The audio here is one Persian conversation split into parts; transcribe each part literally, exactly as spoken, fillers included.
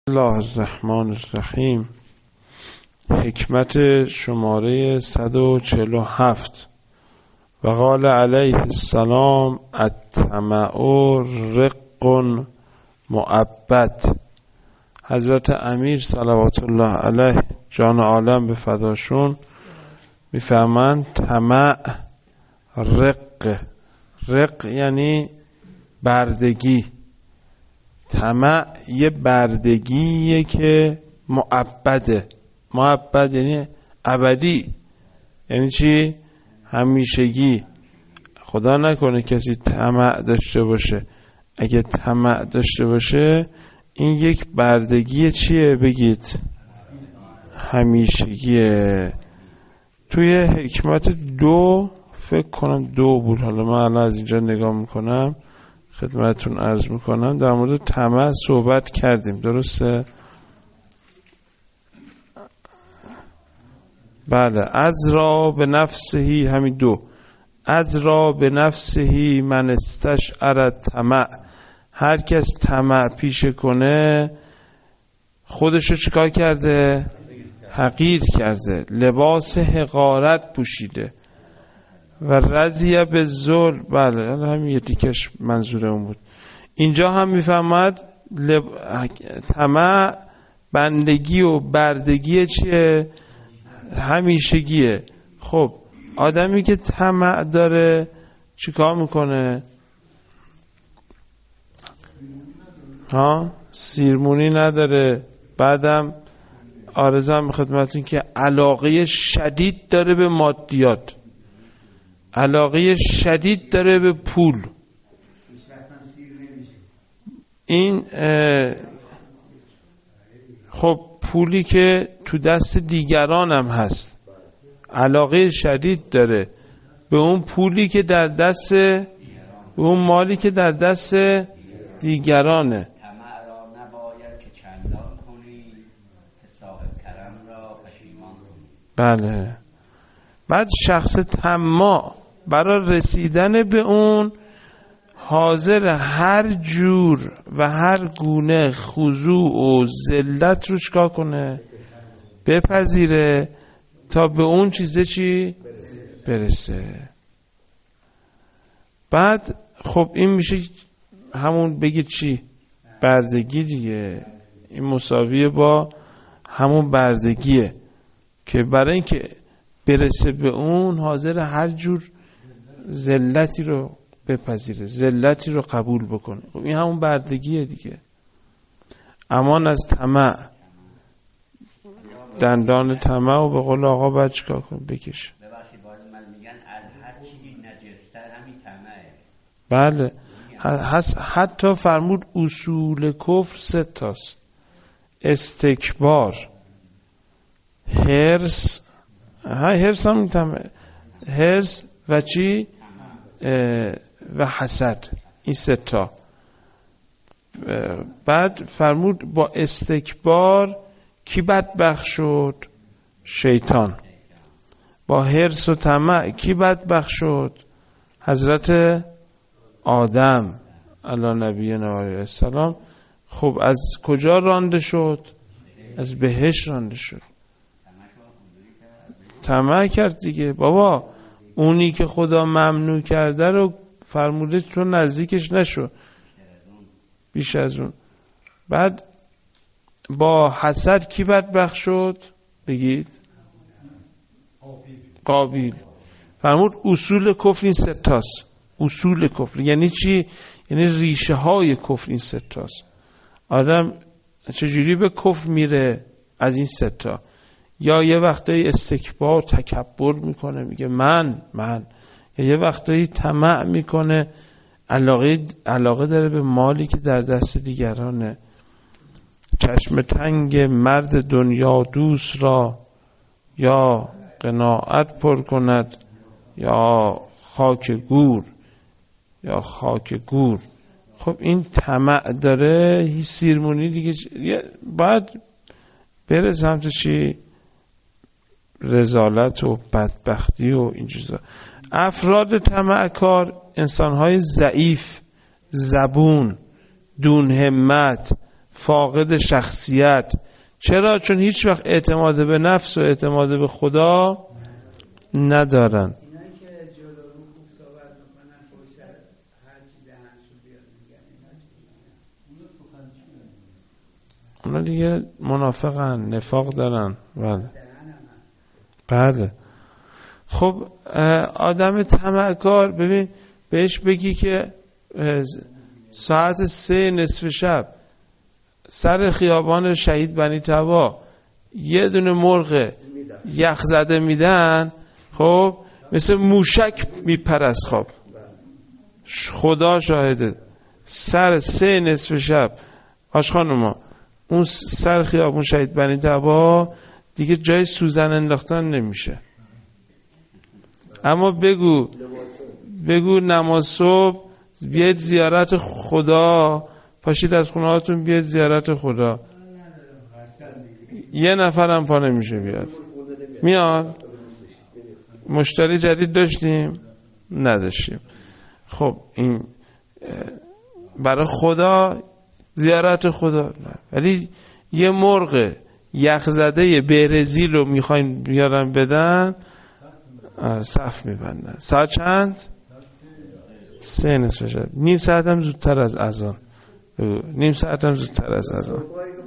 الله الرحمن الرحیم. حکمت شماره صد و چهل و هفت. و قال علیه السلام الطمع رق مؤبد. حضرت امیر صلوات الله علیه جان عالم به فداشون میفهمند طمع رق. رق یعنی بردگی. طمع یه بردگیه که مؤبده. مؤبد یعنی ابدی، یعنی چی؟ همیشگی. خدا نکنه کسی طمع داشته باشه. اگه طمع داشته باشه این یک بردگی چیه بگید؟ همیشگیه. توی حکمت دو فکر کنم دو بود، حالا من الان از اینجا نگاه میکنم خدمتتون عرض میکنم، در مورد طمع صحبت کردیم، درسته؟ بله. از را به نفسهی، همین دو، از را به نفسهی من استشعر طمع. هر کس طمع پیشه کنه خودشو چیکار کرده؟ حقیر کرده، لباس حقارت پوشیده. و رضیه به ذل. بله همین یه دیکش منظور اون بود. اینجا هم میفهمد لب... طمع بندگی و بردگی چیه؟ همیشگیه. خب آدمی که طمع داره چیکار میکنه؟ ها؟ سیرمونی نداره. بعدم عارضم خدمتتون که علاقه شدید داره به مادیات، علاقه شدید داره به پول. این خب پولی که تو دست دیگران هم هست، علاقه شدید داره به اون پولی که در دست، به اون مالی که در دست دیگرانه. بله. بعد شخص طماع برای رسیدن به اون حاضر هر جور و هر گونه خضوع و ذلت رو چکار کنه؟ بپذیره تا به اون چیزه چی؟ برسه. بعد خب این میشه همون بگید چی؟ بردگی دیگه. این مساویه با همون بردگیه که برای اینکه برسه به اون حاضر هر جور ذلتی رو بپذیره، ذلتی رو قبول بکنه. خب این همون بردگیه دیگه. امان از طمع. دندان طمع و به قول آقا باید چیکار کن؟ بکشه. بله. حتی فرمود اصول کفر سه تاست: استکبار، حرص، ها حرص هم طمع، حرص و چی؟ و حسد. این سه تا. بعد فرمود با استکبار کی بدبخت شد؟ شیطان. با حرص و طمع کی بدبخت شد؟ حضرت آدم علی نبینا علیه السلام. خب از کجا رانده شد؟ از بهشت رانده شد. طمع کرد دیگه. بابا اونی که خدا ممنوع کرده رو فرموده تو نزدیکش نشو، بیش از اون. بعد با حسد کی بدبخت شد؟ بگید. قابیل. فرمود اصول کفر این سه تاست. اصول کفر یعنی چی؟ یعنی ریشه های کفر این سه تاست. آدم چجوری به کفر میره؟ از این سه تا. یا یه وقتایی استکبار، تکبر میکنه، میگه من من یا یه وقتایی طمع میکنه، علاقه علاقه داره به مالی که در دست دیگرانه. چشم تنگ مرد دنیا دوست را یا قناعت پر کند یا خاک گور، یا خاک گور. خب این طمع داره، هی سیرمونی دیگه. بعد بره سمت چی؟ رذالت و بدبختی و این چیزا. افراد طمعکار انسان‌های ضعیف، زبون، دون همت، فاقد شخصیت. چرا؟ چون هیچ وقت اعتماد به نفس و اعتماد به خدا ندارن. اینایی که جلو رو خوب صحبت میکنن پشت هر چی دهنشون بیاد میگن اینا چی؟ اونا دیگه منافقن، نفاق دارن. بله بله. خب آدم طمعکار، ببین بهش بگی که ساعت سه نصف شب سر خیابان شهید بنی طبا یه دونه مرغ یخ زده میدن، خب مثل موشک میپر از خواب. خدا شاهده سر سه نصف شب آش خانوما اون سر خیابان شهید بنی طبا دیگه جای سوزن انداختن نمیشه. اما بگو بگو نماز صبح بیاید زیارت خدا، پاشید از خونه هاتون بیاید زیارت خدا، یه نفرم پا نمیشه بیاد. میاد مشتری جدید داشتیم؟ نداشتیم. خب این برای خدا زیارت خدا نه. ولی یه مرغ یخ زده برزیل رو میخواین بیارن بدن، صف میبندن. ساعت چند؟ سه نصف شب. نیم ساعت هم زودتر از اذان. نیم ساعت هم زودتر از اذان.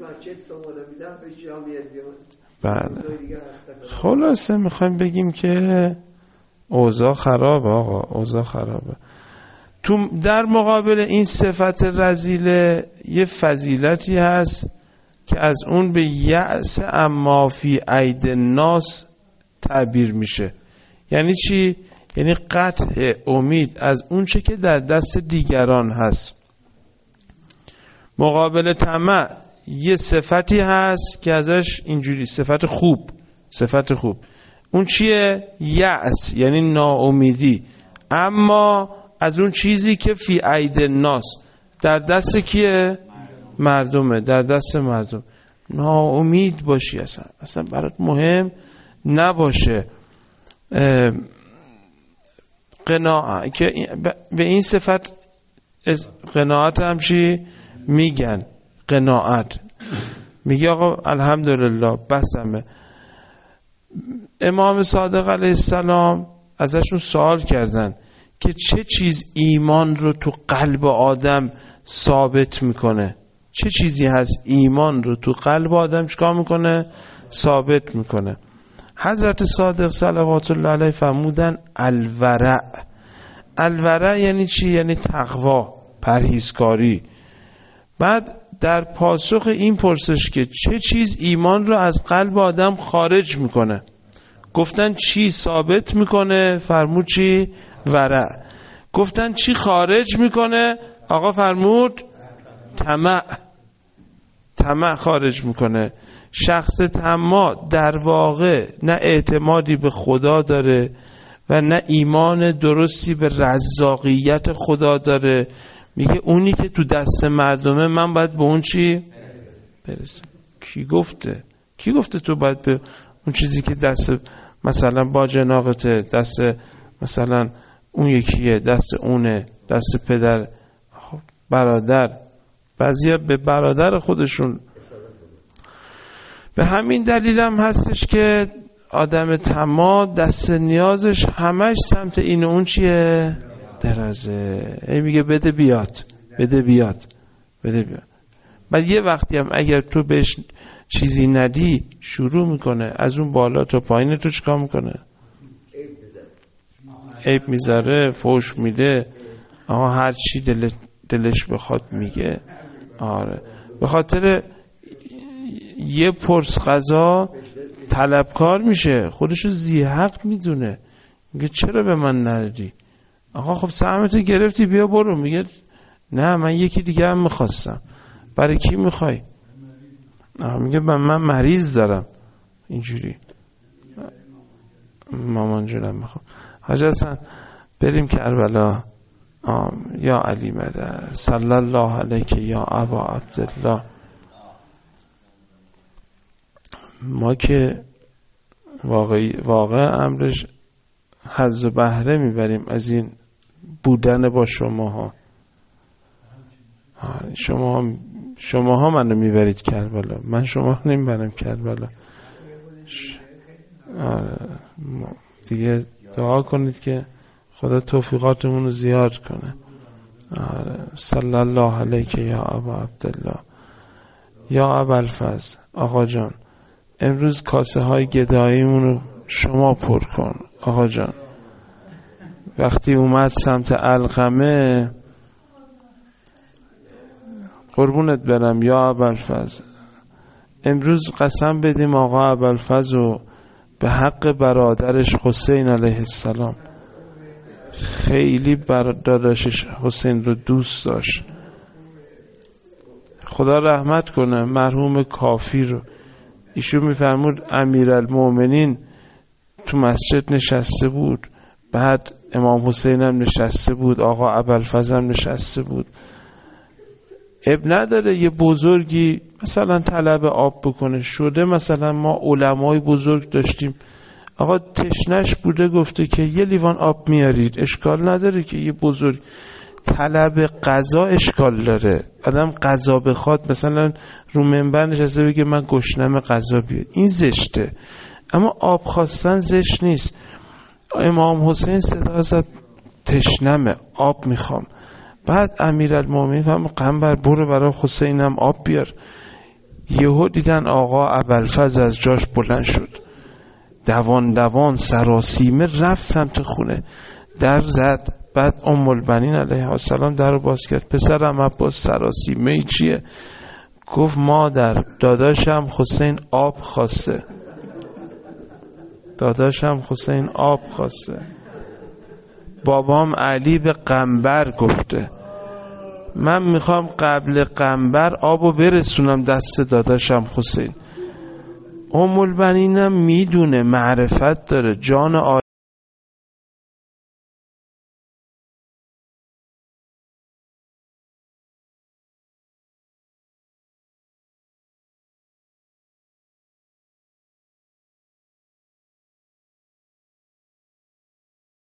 بله. خلاصه میخوایم بگیم که اوضاع خرابه آقا، اوضاع خرابه. تو در مقابل این صفت رذیله یه فضیلتی هست که از اون به یأس اما فی اید الناس تعبیر میشه. یعنی چی؟ یعنی قطع امید از اون چه که در دست دیگران هست. مقابل طمع یه صفتی هست که ازش اینجوری، صفت خوب، صفت خوب اون چیه؟ یأس، یعنی ناامیدی، اما از اون چیزی که فی اید الناس در دست کیه؟ مردمه، در دست مردم. ناامید باشی، اصلا اصلا برات مهم نباشه. قناعت که به این صفت قناعت هم چی میگن؟ قناعت. میگه آقا الحمدلله بسمه. امام صادق علیه السلام ازشون سوال کردن که چه چیز ایمان رو تو قلب آدم ثابت میکنه؟ چه چیزی هست ایمان رو تو قلب آدم چیکار میکنه؟ ثابت میکنه. حضرت صادق صلوات الله علیه فرمودن الورع. الورع یعنی چی؟ یعنی تقوا، پرهیزکاری. بعد در پاسخ این پرسش که چه چیز ایمان رو از قلب آدم خارج میکنه، گفتن چی ثابت میکنه؟ فرمود چی؟ ورع. گفتن چی خارج میکنه؟ آقا فرمود طمع. طمع خارج میکنه. شخص طماع در واقع نه اعتمادی به خدا داره و نه ایمان درستی به رزاقیت خدا داره. میگه اونی که تو دست مردمه من باید به اون چی برسم. کی گفته؟ کی گفته تو باید به اون چیزی که دست مثلا با جناقته، دست مثلا اون یکیه، دست اونه، دست پدر، برادر، بعضیا به برادر خودشون. به همین دلیل هم هستش که آدم طماع دست نیازش همش سمت این اون چیه؟ درازه. ای میگه بده بیاد، بده بیاد، بده بیاد. بعد یه وقتی هم اگر تو بهش چیزی ندی شروع میکنه از اون بالا تا پایین تو چیکار میکنه؟ عیب میذاره، فوش میده، آها هر چی دل دلش بخواد میگه. آره به خاطر یه پرس غذا طلبکار میشه، خودشو ذی حق میدونه، میگه چرا به من ندادی؟ آقا خب سهمتو گرفتی بیا برو. میگه نه من یکی دیگه هم میخواستم. برای کی میخوای؟ میگه من من مریض دارم. اینجوری مامان جونم میخوام. حاج حسن بریم کربلا. یا علی مدد صلی الله علیک یا ابا عبدالله. ما که واقعی واقع امرش حظ و بهره میبریم از این بودن با شما ها. شما شماها منو میبرید کربلا، من شما نمیبرم کربلا. آره دیگه دعا کنید که خدا توفیقاتمون رو زیاد کنه. آره صلی الله علیک یا ابا عبدالله. یا ابوالفضل آقا جان، امروز کاسه های گداییمون رو شما پر کن آقا جان. وقتی اومد سمت علقمه، قربونت برم یا ابوالفضل، امروز قسم بدیم آقا ابوالفضل رو به حق برادرش حسین علیه السلام، خیلی برادرش حسین رو دوست داشت. خدا رحمت کنه مرحوم کافی رو. ایشون میفرمود امیرالمومنین تو مسجد نشسته بود، بعد امام حسین هم نشسته بود، آقا ابوالفضل هم نشسته بود. اب نداره یه بزرگی مثلا طلب آب بکنه شده، مثلا ما علمای بزرگ داشتیم، آقا تشنش بوده گفته که یه لیوان آب میارید، اشکال نداره که یه بزرگ طلب غذا اشکال داره. آدم غذا بخواد مثلا رو منبر نشسته بگه من گشنم غذا بیاد، این زشته. اما آب خواستن زشت نیست. امام حسین صدا زد تشنمه آب میخوام، بعد امیرالمومنین هم قنبر برو برای حسینم آب بیار. یهو دیدن آقا ابوالفضل از جاش بلند شد، دوان دوان سراسیمه رفت سمت خونه، در زد. بعد ام البنین علیها السلام در رو باز کرد، پسرم عباس سراسیمه ای چیه؟ گفت مادر داداشم حسین آب خواسته، داداشم حسین آب خواسته. بابام علی به قنبر گفته من میخوام قبل قنبر آبو برسونم دست داداشم حسین. ام البنینم میدونه معرفت داره، جان